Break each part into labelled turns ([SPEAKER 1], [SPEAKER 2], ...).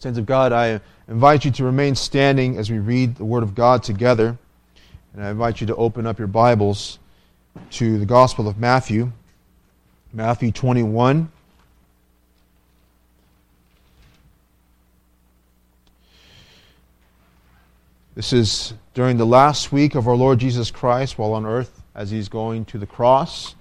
[SPEAKER 1] Saints of God, I invite you to remain standing as we read the Word of God together. And I invite you to open up your Bibles to the Gospel of Matthew, Matthew 21. This is during the last week of our Lord Jesus Christ while on earth as He's going to the cross.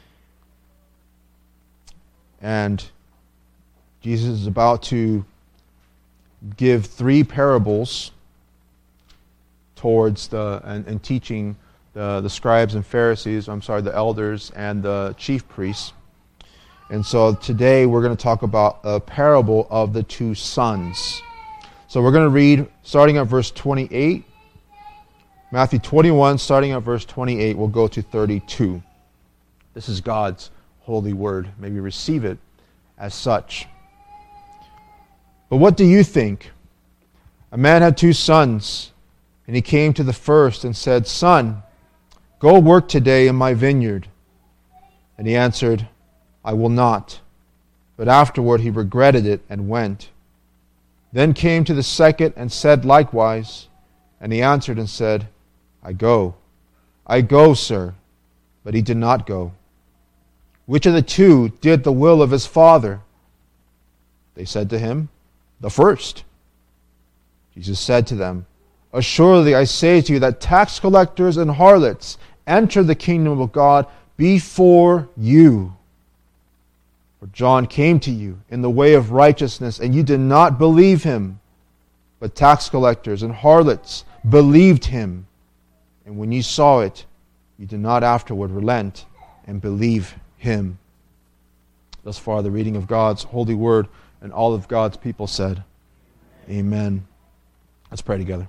[SPEAKER 1] And Jesus is about to give three parables towards and teaching the scribes and Pharisees, the elders and the chief priests. And so today we're going to talk about a parable of the two sons. So we're going to read starting at verse 28. Matthew 21, starting at verse 28, we'll go to 32. This is God's holy word. May we receive it as such. But what do you think? A man had two sons, and he came to the first and said, "Son, go work today in my vineyard." And he answered, "I will not." But afterward he regretted it and went. Then came to the second and said likewise. And he answered and said, I go, sir." But he did not go. Which of the two did the will of his father? They said to him, "The first." Jesus said to them, "Assuredly I say to you that tax collectors and harlots enter the kingdom of God before you. For John came to you in the way of righteousness, and you did not believe him. But tax collectors and harlots believed him. And when you saw it, you did not afterward relent and believe him." Thus far the reading of God's holy word, and all of God's people said, Amen. Let's pray together.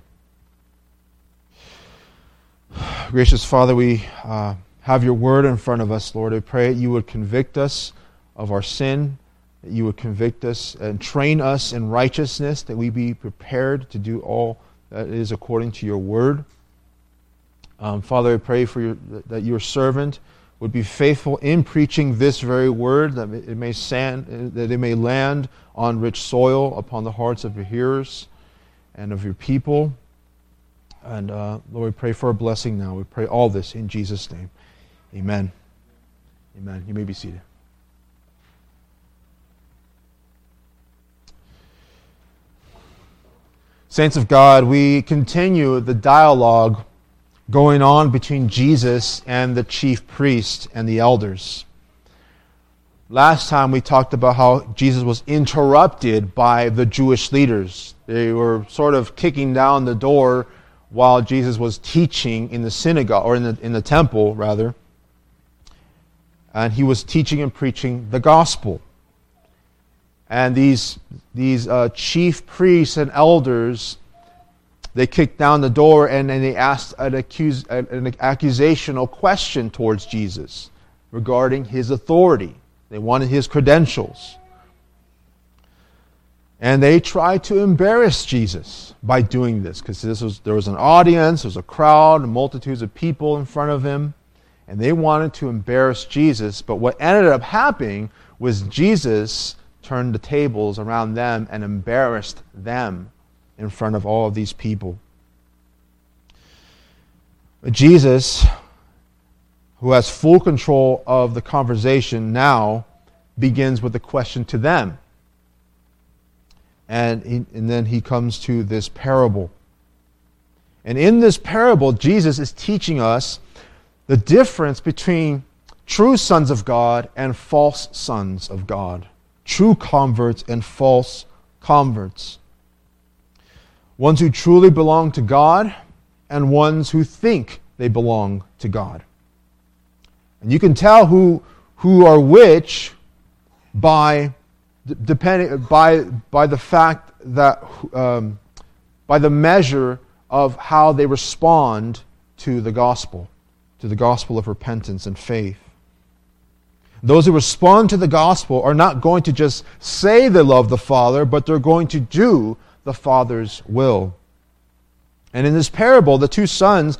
[SPEAKER 1] Gracious Father, we have your word in front of us, Lord. I pray that you would convict us of our sin, that you would convict us and train us in righteousness, that we be prepared to do all that is according to your word. Father, I pray that your servant would be faithful in preaching this very word, that it may land on rich soil upon the hearts of your hearers and of your people. And Lord, we pray for a blessing now. We pray all this in Jesus' name. Amen. Amen. You may be seated. Saints of God, we continue the dialogue going on between Jesus and the chief priest and the elders. Last time we talked about how Jesus was interrupted by the Jewish leaders. They were sort of kicking down the door while Jesus was teaching in the synagogue, or in the temple rather. And he was teaching and preaching the gospel. And these chief priests and elders, they kicked down the door and they asked an accusational question towards Jesus regarding his authority. They wanted his credentials. And they tried to embarrass Jesus by doing this, because there was an audience, there was a crowd, multitudes of people in front of him, and they wanted to embarrass Jesus. But what ended up happening was Jesus turned the tables around them and embarrassed them in front of all of these people. Jesus, who has full control of the conversation now, begins with a question to them. And then he comes to this parable. And in this parable, Jesus is teaching us the difference between true sons of God and false sons of God. True converts and false converts. Ones who truly belong to God and ones who think they belong to God. And you can tell who are which by the fact that by the measure of how they respond to the gospel of repentance and faith. Those who respond to the gospel are not going to just say they love the Father, but they're going to do the Father's will. And in this parable, the two sons,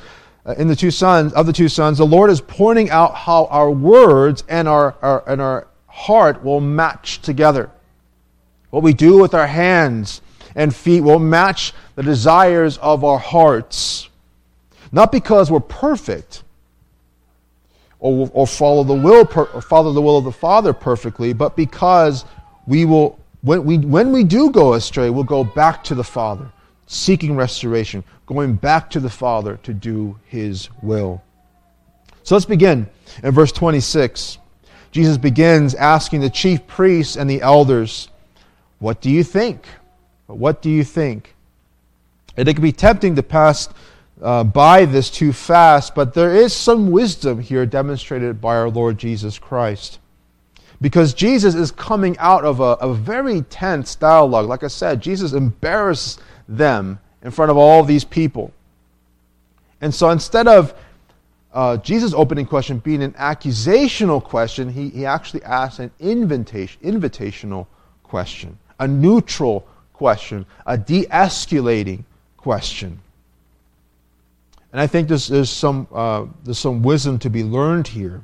[SPEAKER 1] the Lord is pointing out how our words and our heart will match together. What we do with our hands and feet will match the desires of our hearts. Not because we're perfect or follow the will of the Father perfectly, but because we will, when we do go astray, we'll go back to the Father, seeking restoration, going back to the Father to do His will. So let's begin in verse 26. Jesus begins asking the chief priests and the elders, "What do you think? What do you think?" And it can be tempting to pass by this too fast, but there is some wisdom here demonstrated by our Lord Jesus Christ. Because Jesus is coming out of a very tense dialogue. Like I said, Jesus embarrassed them in front of all these people. And so instead of Jesus' opening question being an accusational question, he actually asked an invitational question, a neutral question, a de-escalating question. And I think there's some wisdom to be learned here.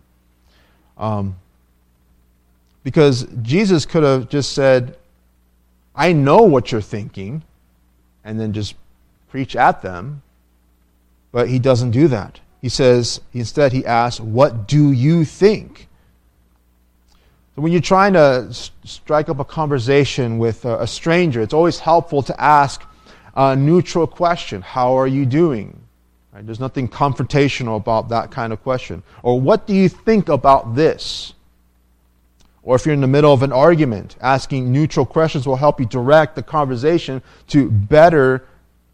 [SPEAKER 1] Because Jesus could have just said, "I know what you're thinking," and then just preach at them. But he doesn't do that. He says, instead he asks, "What do you think?" So when you're trying to strike up a conversation with a stranger, it's always helpful to ask a neutral question. How are you doing? Right? There's nothing confrontational about that kind of question. Or what do you think about this? Or if you're in the middle of an argument, asking neutral questions will help you direct the conversation to better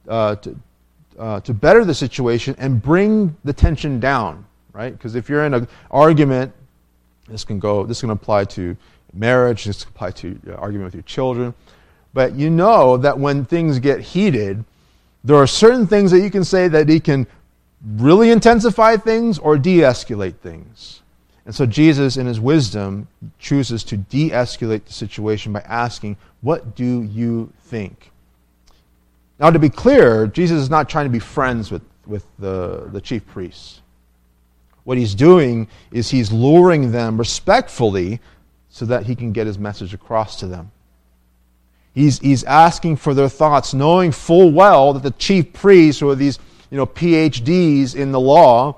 [SPEAKER 1] the situation and bring the tension down, right? Because if you're in an argument, this can apply to marriage, this can apply to argument with your children. But you know that when things get heated, there are certain things that you can say that he can really intensify things or de-escalate things. And so Jesus, in his wisdom, chooses to de-escalate the situation by asking, "What do you think?" Now, to be clear, Jesus is not trying to be friends with the chief priests. What he's doing is he's luring them respectfully so that he can get his message across to them. He's asking for their thoughts, knowing full well that the chief priests, or these PhDs in the law,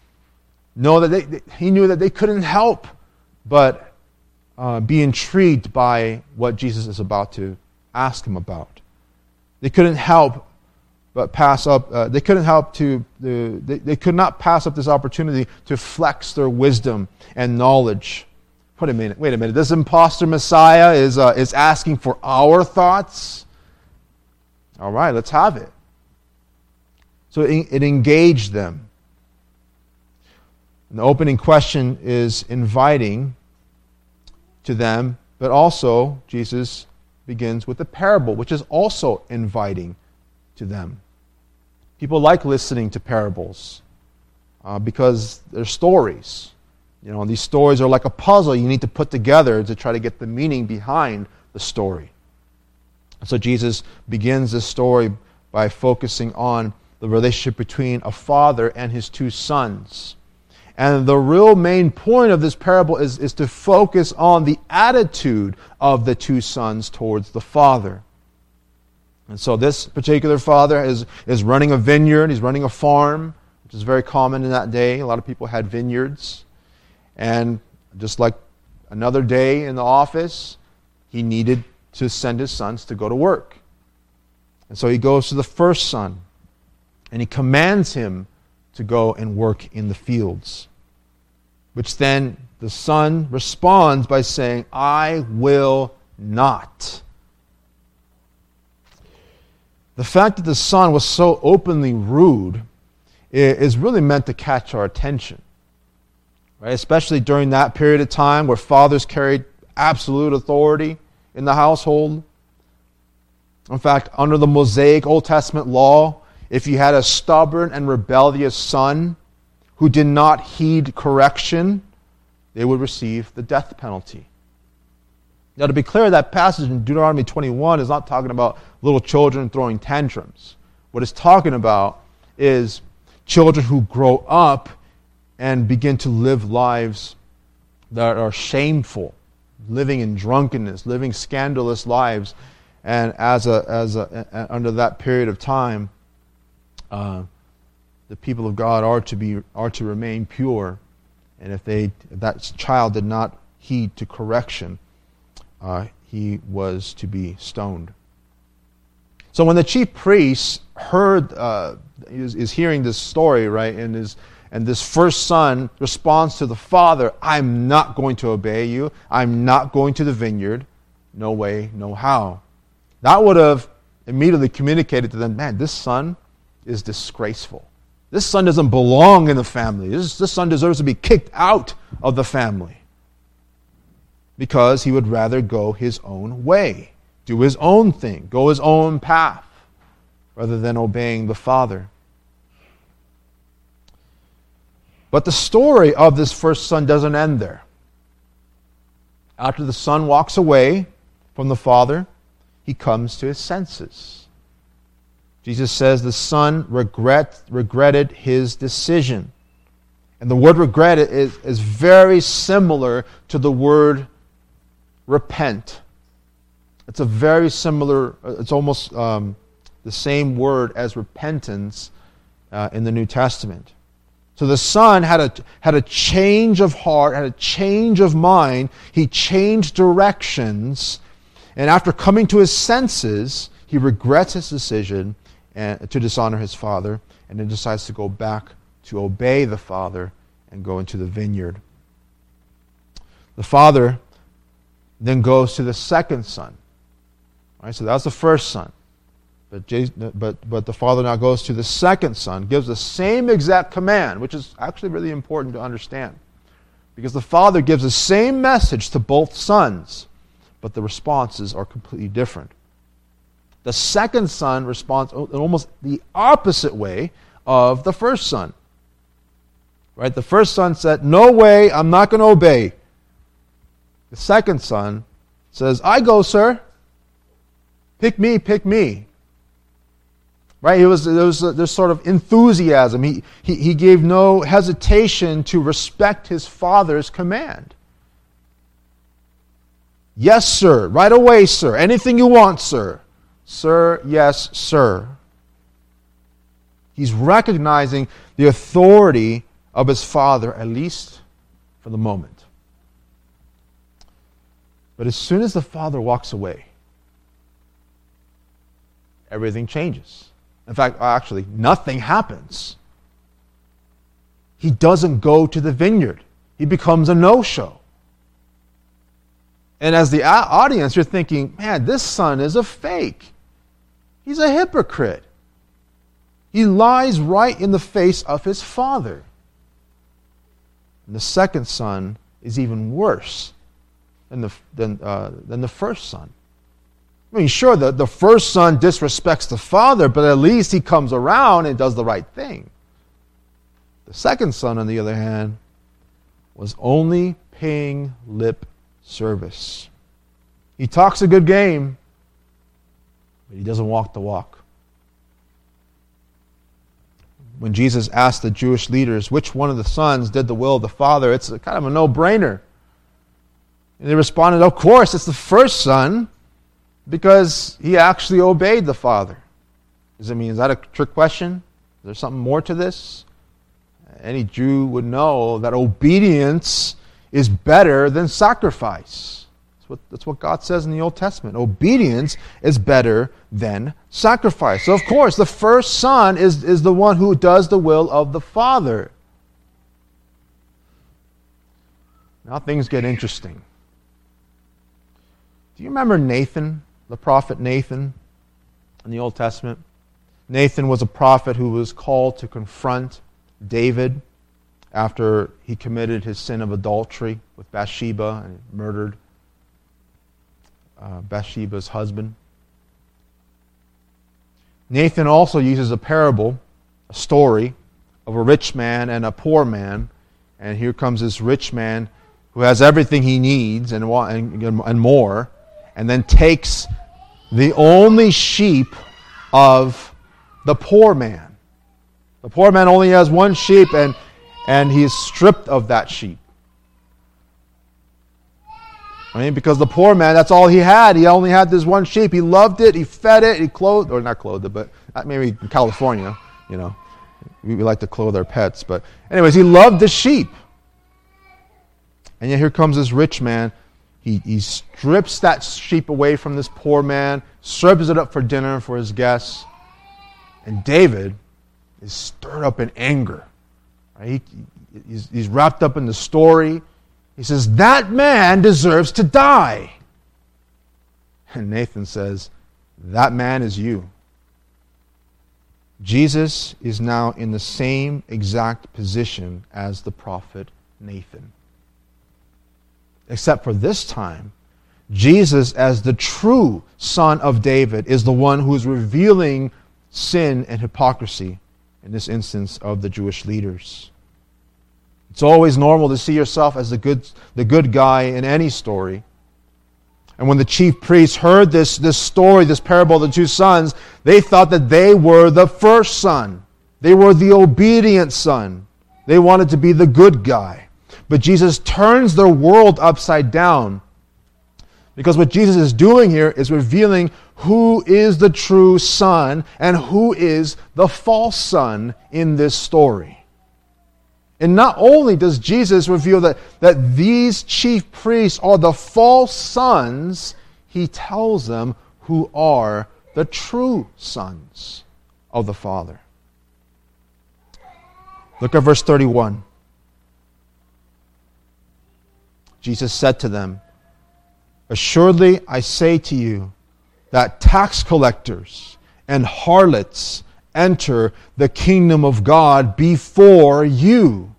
[SPEAKER 1] he knew that they couldn't help but be intrigued by what Jesus is about to ask him about. They couldn't help but pass up. They could not pass up this opportunity to flex their wisdom and knowledge. Wait a minute. This imposter Messiah is asking for our thoughts. All right, let's have it. So it engaged them. And the opening question is inviting to them, but also Jesus begins with a parable, which is also inviting to them. People like listening to parables because they're stories. And these stories are like a puzzle you need to put together to try to get the meaning behind the story. So Jesus begins this story by focusing on the relationship between a father and his two sons. And the real main point of this parable is to focus on the attitude of the two sons towards the father. And so this particular father is running a vineyard, he's running a farm, which is very common in that day. A lot of people had vineyards. And just like another day in the office, he needed to send his sons to go to work. And so he goes to the first son, and he commands him to go and work in the fields. Which then the son responds by saying, "I will not." The fact that the son was so openly rude is really meant to catch our attention. Right? Especially during that period of time where fathers carried absolute authority in the household. In fact, under the Mosaic Old Testament law, if you had a stubborn and rebellious son who did not heed correction, they would receive the death penalty. Now, to be clear, that passage in Deuteronomy 21 is not talking about little children throwing tantrums. What it's talking about is children who grow up and begin to live lives that are shameful, living in drunkenness, living scandalous lives, And under that period of time, the people of God are to remain pure. And if that child did not heed to correction, he was to be stoned. So when the chief priest is hearing this story, right, and this first son responds to the father, "I'm not going to obey you. I'm not going to the vineyard. No way, no how." That would have immediately communicated to them, man, this son is disgraceful. This son doesn't belong in the family. This son deserves to be kicked out of the family. Because he would rather go his own way, do his own thing, go his own path, rather than obeying the father. But the story of this first son doesn't end there. After the son walks away from the father, he comes to his senses. Jesus says the son regretted his decision. And the word regret is very similar to the word repent. It's a very similar, it's almost the same word as repentance in the New Testament. So the son had a change of heart, had a change of mind. He changed directions. And after coming to his senses, he regrets his decision to dishonor his father, and then decides to go back to obey the father and go into the vineyard. The father then goes to the second son. All right, so that's the first son. But the father now goes to the second son, gives the same exact command, which is actually really important to understand. Because the father gives the same message to both sons, but the responses are completely different. The second son responds in almost the opposite way of the first son. Right? The first son said, "No way, I'm not going to obey." The second son says, "I go, sir. Pick me, pick me." Right? There was this sort of enthusiasm. He gave no hesitation to respect his father's command. "Yes, sir. Right away, sir. Anything you want, sir." "Sir, yes, sir." He's recognizing the authority of his father, at least for the moment. But as soon as the father walks away, everything changes. In fact, actually, nothing happens. He doesn't go to the vineyard. He becomes a no-show. And as the audience, you're thinking, man, this son is a fake. He's a hypocrite. He lies right in the face of his father. And the second son is even worse than the first son. I mean, sure, the first son disrespects the father, but at least he comes around and does the right thing. The second son, on the other hand, was only paying lip service. He talks a good game, but he doesn't walk the walk. When Jesus asked the Jewish leaders which one of the sons did the will of the Father, it's kind of a no-brainer. And they responded, of course, it's the first son, because he actually obeyed the Father. Does that mean, is that a trick question? Is there something more to this? Any Jew would know that obedience is better than sacrifice. That's what God says in the Old Testament. Obedience is better than sacrifice. So of course, the first son is the one who does the will of the Father. Now things get interesting. Do you remember Nathan, the prophet Nathan, in the Old Testament? Nathan was a prophet who was called to confront David after he committed his sin of adultery with Bathsheba and murdered Bathsheba's husband. Nathan also uses a parable, a story of a rich man and a poor man. And here comes this rich man who has everything he needs and more, and then takes the only sheep of the poor man. The poor man only has one sheep, and he is stripped of that sheep. I mean, because the poor man, that's all he had. He only had this one sheep. He loved it. He fed it. He clothed, or not clothed it, but maybe in California, we like to clothe our pets. But anyways, he loved the sheep. And yet here comes this rich man. He strips that sheep away from this poor man, serves it up for dinner for his guests. And David is stirred up in anger. Right? He's wrapped up in the story. He says, that man deserves to die. And Nathan says, that man is you. Jesus is now in the same exact position as the prophet Nathan. Except for this time, Jesus, as the true son of David, is the one who is revealing sin and hypocrisy, in this instance of the Jewish leaders. It's always normal to see yourself as the good guy in any story. And when the chief priests heard this story, this parable of the two sons, they thought that they were the first son. They were the obedient son. They wanted to be the good guy. But Jesus turns their world upside down. Because what Jesus is doing here is revealing who is the true son and who is the false son in this story. And not only does Jesus reveal that these chief priests are the false sons, he tells them who are the true sons of the Father. Look at verse 31. Jesus said to them, assuredly I say to you that tax collectors and harlots enter the kingdom of God before you.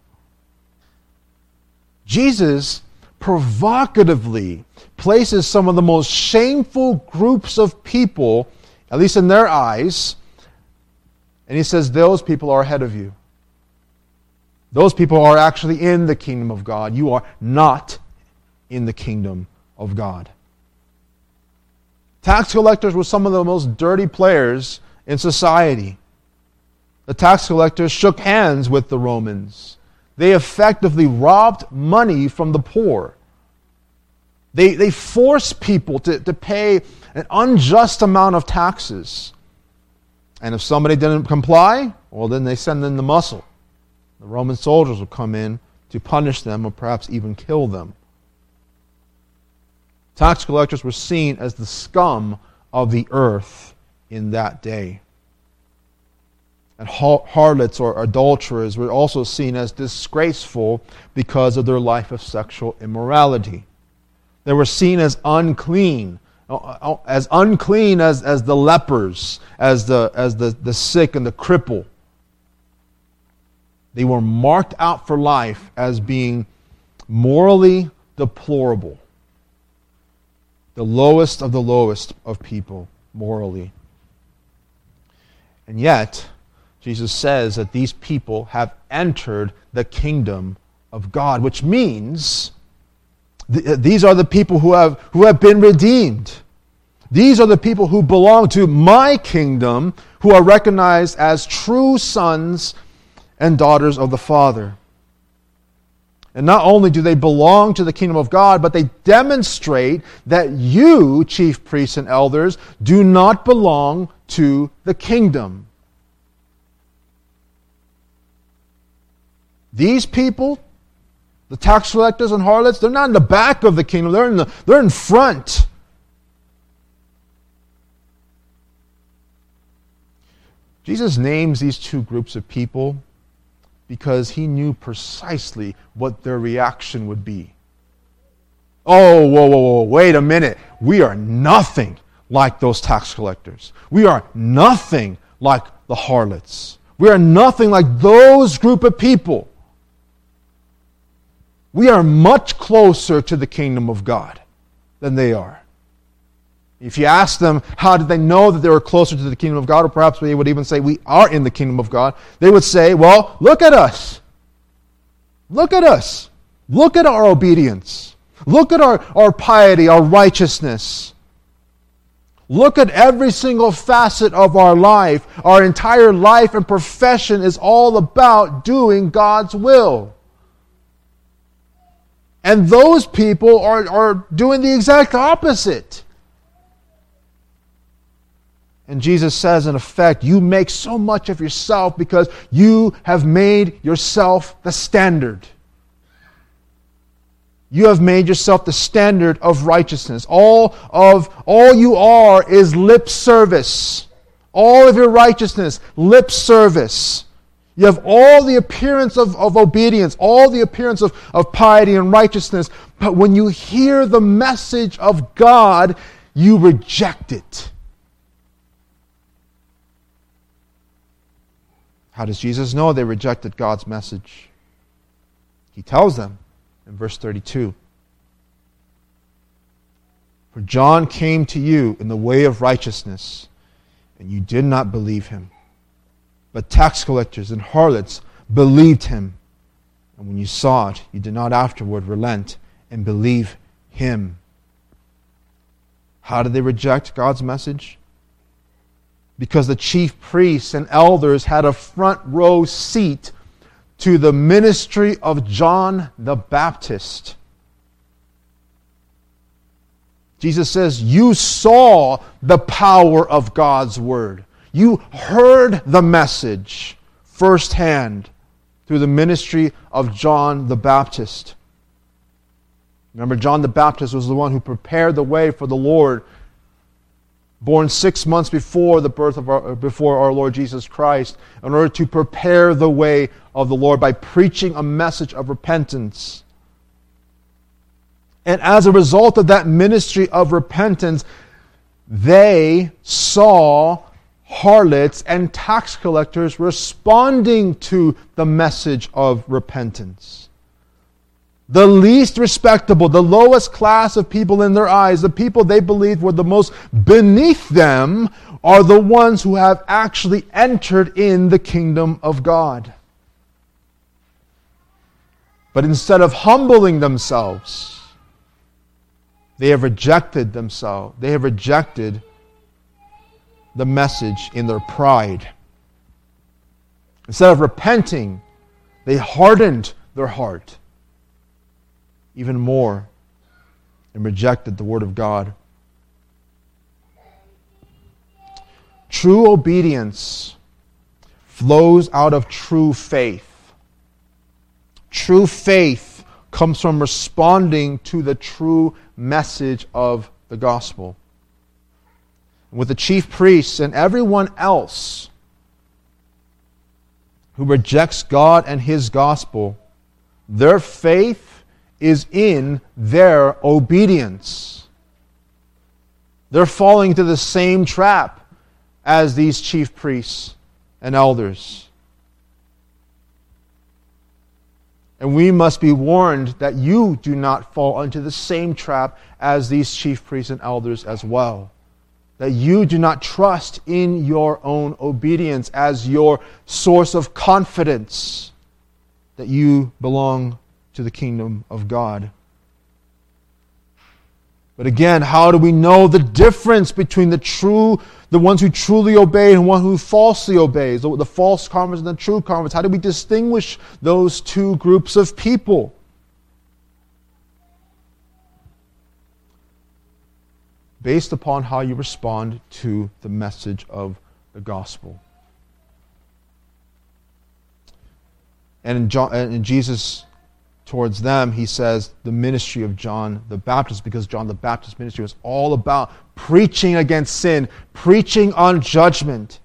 [SPEAKER 1] Jesus provocatively places some of the most shameful groups of people, at least in their eyes, and he says those people are ahead of you. Those people are actually in the kingdom of God. You are not in the kingdom of God. Tax collectors were some of the most dirty players in society. The tax collectors shook hands with the Romans. They effectively robbed money from the poor. They forced people to pay an unjust amount of taxes. And if somebody didn't comply, well, then they send in the muscle. The Roman soldiers would come in to punish them or perhaps even kill them. Tax collectors were seen as the scum of the earth in that day. And harlots or adulterers were also seen as disgraceful because of their life of sexual immorality. They were seen as unclean as the lepers, as the sick and the cripple. They were marked out for life as being morally deplorable. The lowest of people, morally. And yet, Jesus says that these people have entered the kingdom of God, which means these are the people who have been redeemed. These are the people who belong to my kingdom, who are recognized as true sons and daughters of the Father. And not only do they belong to the kingdom of God, but they demonstrate that you, chief priests and elders, do not belong to the kingdom. These people, the tax collectors and harlots, they're not in the back of the kingdom, they're in front. Jesus names these two groups of people because he knew precisely what their reaction would be. Oh, whoa, wait a minute. We are nothing like those tax collectors. We are nothing like the harlots. We are nothing like those group of people. We are much closer to the kingdom of God than they are. If you ask them how did they know that they were closer to the kingdom of God, or perhaps they would even say we are in the kingdom of God, they would say, well, look at us. Look at us. Look at our obedience. Look at our piety, our righteousness. Look at every single facet of our life. Our entire life and profession is all about doing God's will. And those people are doing the exact opposite. And Jesus says, in effect, you make so much of yourself because you have made yourself the standard. You have made yourself the standard of righteousness. All you are is lip service. All of your righteousness, lip service. You have all the appearance of obedience, all the appearance of piety and righteousness, but when you hear the message of God, you reject it. How does Jesus know they rejected God's message? He tells them in verse 32. For John came to you in the way of righteousness, and you did not believe him. But tax collectors and harlots believed him. And when you saw it, you did not afterward relent and believe him. How did they reject God's message? Because the chief priests and elders had a front row seat to the ministry of John the Baptist. Jesus says, you saw the power of God's word. You heard the message firsthand through the ministry of John the Baptist. Remember, John the Baptist was the one who prepared the way for the Lord, born 6 months before the birth of before our Lord Jesus Christ, in order to prepare the way of the Lord by preaching a message of repentance. And as a result of that ministry of repentance, they saw harlots and tax collectors responding to the message of repentance. The least respectable, the lowest class of people in their eyes, the people they believed were the most beneath them, are the ones who have actually entered in the kingdom of God. But instead of humbling themselves, they have rejected themselves. They have rejected the message in their pride. Instead of repenting, they hardened their heart even more and rejected the word of God. True obedience flows out of true faith. True faith comes from responding to the true message of the gospel. With the chief priests and everyone else who rejects God and his gospel, their faith is in their obedience. They're falling into the same trap as these chief priests and elders. And we must be warned that you do not fall into the same trap as these chief priests and elders as well. That you do not trust in your own obedience as your source of confidence that you belong to the kingdom of God. But again, how do we know the difference between the ones who truly obey and one who falsely obeys, the false converts and the true converts? How do we distinguish those two groups of people? Based upon how you respond to the message of the gospel. And in Jesus, towards them, he says the ministry of John the Baptist, because John the Baptist's ministry was all about preaching against sin, preaching on judgment.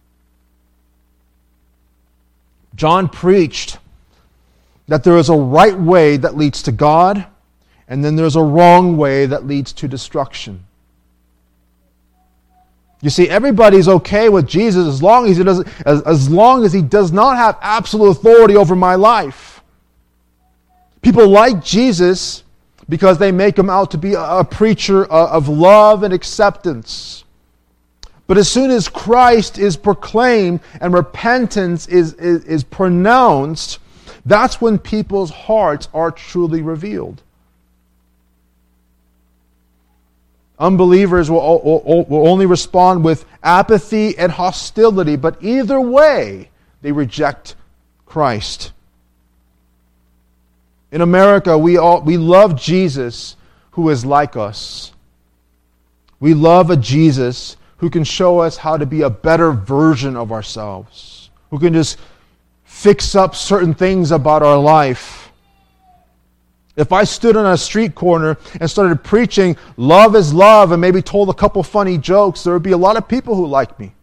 [SPEAKER 1] John preached that there is a right way that leads to God, and then there's a wrong way that leads to destruction. You see, everybody's okay with Jesus as long as he does not have absolute authority over my life. People like Jesus because they make him out to be a preacher of love and acceptance. But as soon as Christ is proclaimed and repentance is pronounced, that's when people's hearts are truly revealed. Unbelievers will only respond with apathy and hostility, but either way, they reject Christ. In America, we love Jesus who is like us. We love a Jesus who can show us how to be a better version of ourselves, who can just fix up certain things about our life. If I stood on a street corner and started preaching love is love and maybe told a couple funny jokes, there would be a lot of people who like me.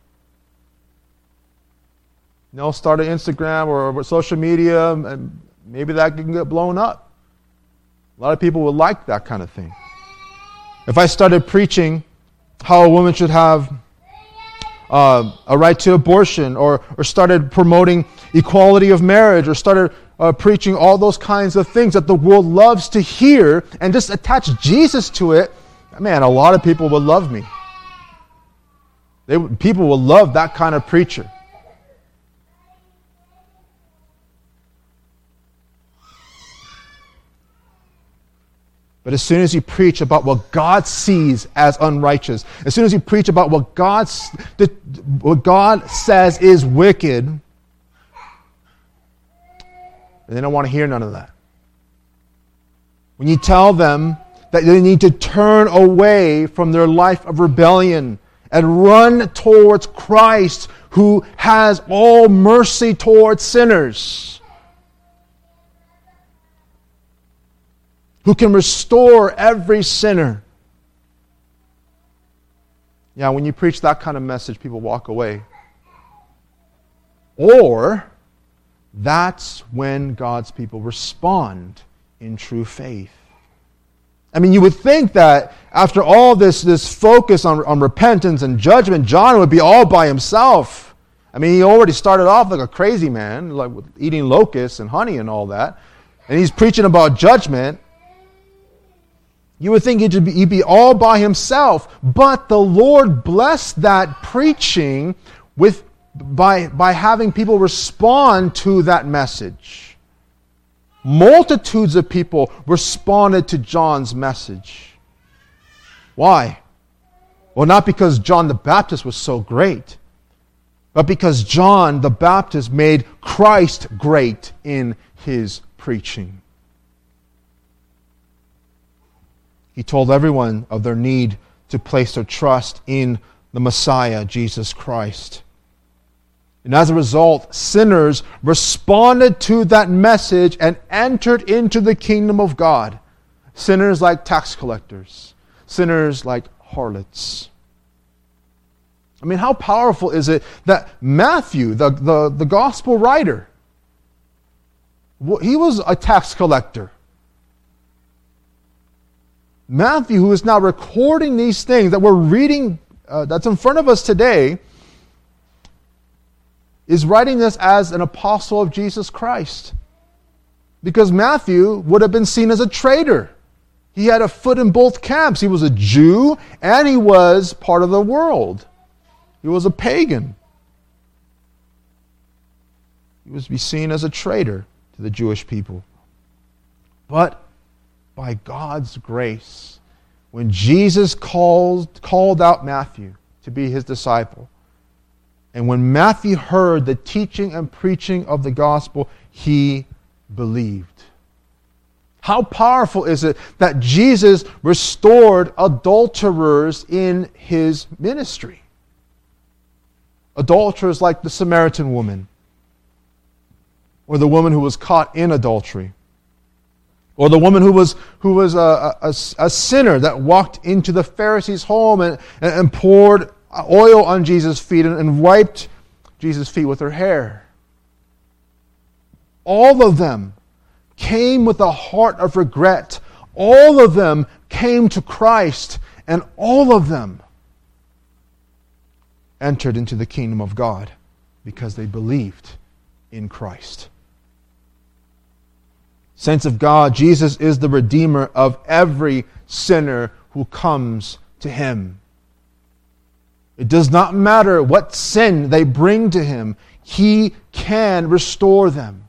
[SPEAKER 1] Start an Instagram or social media, and maybe that can get blown up. A lot of people would like that kind of thing. If I started preaching how a woman should have a right to abortion, or started promoting equality of marriage, or started preaching all those kinds of things that the world loves to hear, and just attach Jesus to it, man, a lot of people would love me. People will love that kind of preacher. But as soon as you preach about what God sees as unrighteous, as soon as you preach about what God says is wicked, they don't want to hear none of that. When you tell them that they need to turn away from their life of rebellion and run towards Christ, who has all mercy towards sinners, who can restore every sinner. Yeah, when you preach that kind of message, people walk away. Or, that's when God's people respond in true faith. I mean, you would think that after all this focus on repentance and judgment, John would be all by himself. I mean, he already started off like a crazy man, like eating locusts and honey and all that. And he's preaching about judgment. You would think he'd be all by himself, but the Lord blessed that preaching by having people respond to that message. Multitudes of people responded to John's message. Why? Well, not because John the Baptist was so great, but because John the Baptist made Christ great in his preaching. He told everyone of their need to place their trust in the Messiah, Jesus Christ. And as a result, sinners responded to that message and entered into the kingdom of God. Sinners like tax collectors. Sinners like harlots. I mean, how powerful is it that Matthew, the gospel writer, he was a tax collector. Matthew, who is now recording these things that we're reading, that's in front of us today, is writing this as an apostle of Jesus Christ. Because Matthew would have been seen as a traitor. He had a foot in both camps. He was a Jew and he was part of the world. He was a pagan. He was to be seen as a traitor to the Jewish people. But by God's grace, when Jesus called out Matthew to be his disciple, and when Matthew heard the teaching and preaching of the gospel, he believed. How powerful is it that Jesus restored adulterers in his ministry? Adulterers like the Samaritan woman, or the woman who was caught in adultery, or the woman who was a sinner that walked into the Pharisee's home and poured oil on Jesus' feet and wiped Jesus' feet with her hair. All of them came with a heart of regret. All of them came to Christ, and all of them entered into the kingdom of God because they believed in Christ. Saints of God, Jesus is the Redeemer of every sinner who comes to him. It does not matter what sin they bring to him, he can restore them,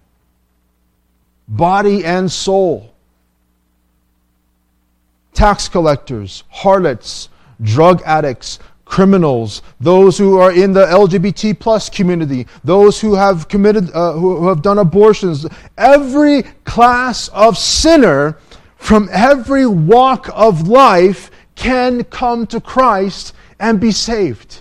[SPEAKER 1] body and soul. Tax collectors, harlots, drug addicts, criminals, those who are in the LGBT plus community, those who have committed, who have done abortions, every class of sinner from every walk of life can come to Christ and be saved.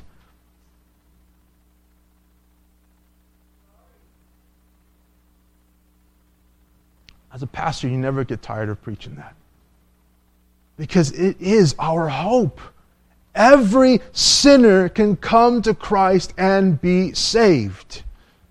[SPEAKER 1] As a pastor, you never get tired of preaching that. Because it is our hope. Every sinner can come to Christ and be saved.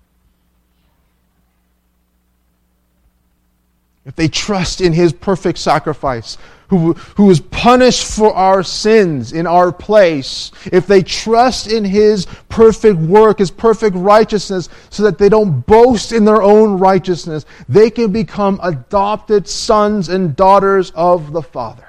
[SPEAKER 1] If they trust in His perfect sacrifice, who was punished for our sins in our place, if they trust in His perfect work, His perfect righteousness, so that they don't boast in their own righteousness, they can become adopted sons and daughters of the Father.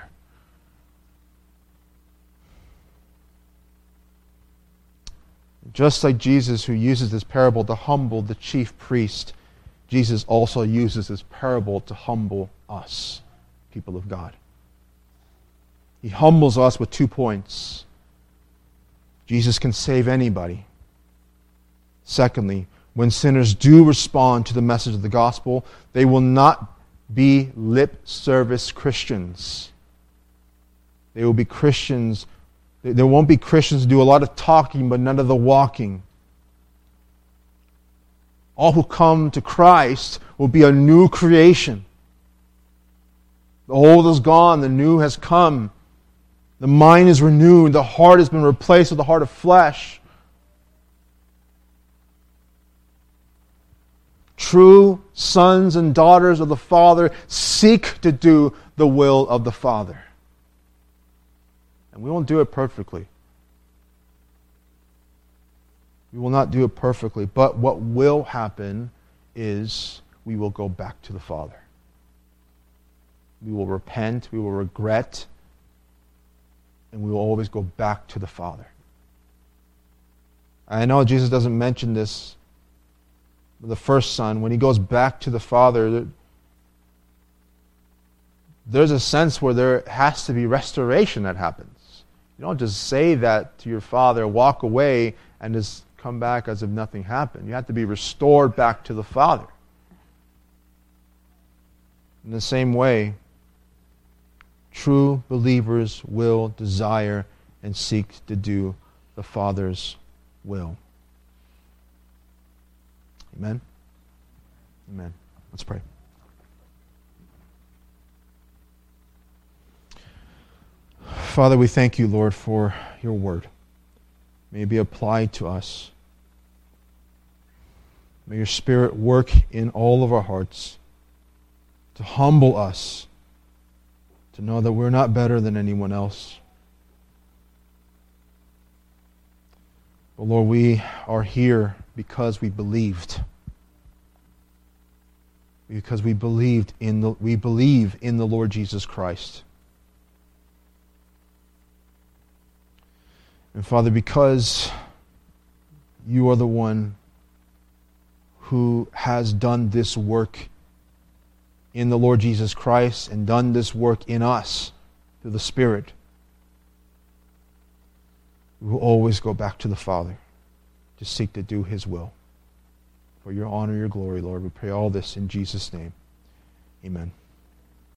[SPEAKER 1] Just like Jesus, who uses this parable to humble the chief priest, Jesus also uses this parable to humble us, people of God. He humbles us with 2 points. Jesus can save anybody. Secondly, when sinners do respond to the message of the gospel, they will not be lip service Christians. They will be Christians. There won't be Christians who do a lot of talking but none of the walking. All who come to Christ will be a new creation. The old is gone, the new has come. The mind is renewed, the heart has been replaced with the heart of flesh. True sons and daughters of the Father seek to do the will of the Father. And we won't do it perfectly. We will not do it perfectly. But what will happen is we will go back to the Father. We will repent, we will regret, and we will always go back to the Father. I know Jesus doesn't mention this with the first son. When he goes back to the Father, there's a sense where there has to be restoration that happens. You don't just say that to your father, walk away, and just come back as if nothing happened. You have to be restored back to the Father. In the same way, true believers will desire and seek to do the Father's will. Amen? Amen. Let's pray. Father, we thank you, Lord, for your word. May it be applied to us. May your Spirit work in all of our hearts to humble us, to know that we're not better than anyone else. But Lord, we are here because we believed. Because we believe in the Lord Jesus Christ. And Father, because you are the one who has done this work in the Lord Jesus Christ and done this work in us through the Spirit, we will always go back to the Father to seek to do His will. For your honor, your glory, Lord, we pray all this in Jesus' name. Amen.